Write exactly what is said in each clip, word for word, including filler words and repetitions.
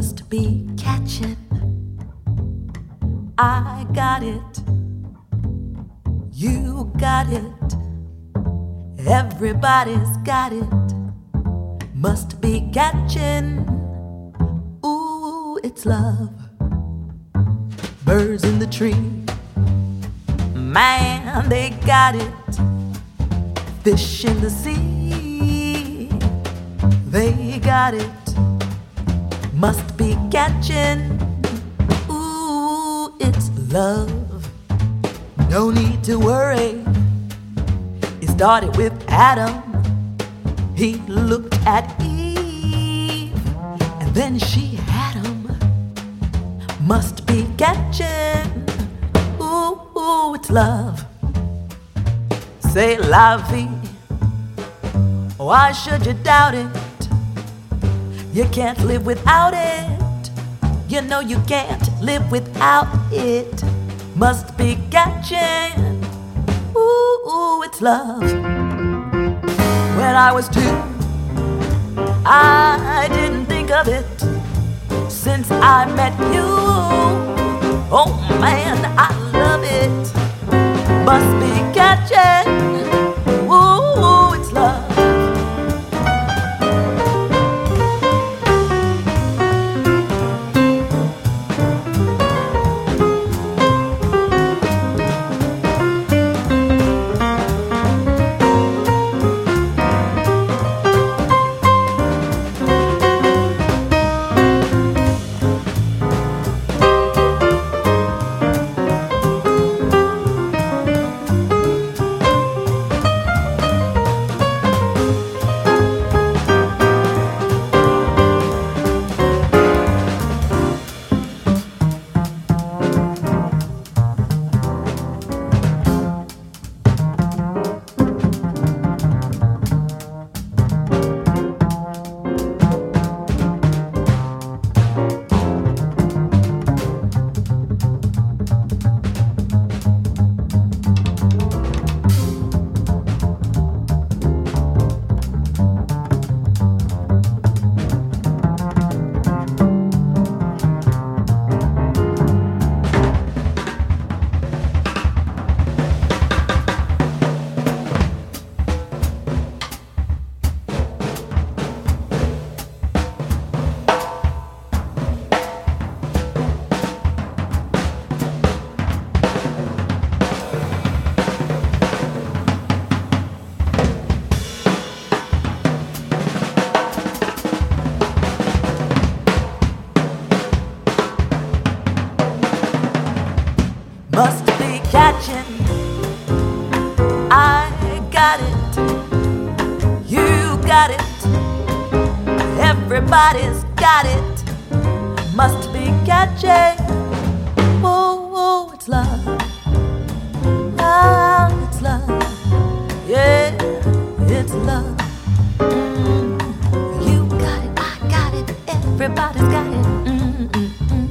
must be catching. I got it, you got it, everybody's got it. Must be catching. Ooh, it's love. Birds in the tree, man, they got it. Fish in the sea, they got it. Must be catching. Ooh, it's love. No need to worry. It started with Adam. He looked at Eve, and then she had him. Must be catching. Ooh, ooh, it's love. Say la vie. Why should you doubt it? You can't live without it. You know you can't live without it. Must be catching. Ooh, ooh, it's love. When I was two, I didn't think of it. Since I met you, oh man, I love it. Must be catching. Ooh, it's love. Must be catching. I got it, you got it, everybody's got it. Must be catching. Oh, oh, it's love. Ah, it's love. Yeah, it's love. Mm, you got it, I got it, everybody's got it. Mm, mm, mm.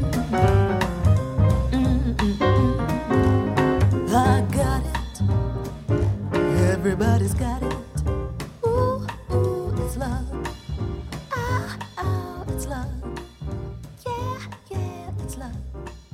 I got it. Everybody's got it. Ooh, ooh, it's love. Ah, ah, it's love. Yeah, yeah, it's love.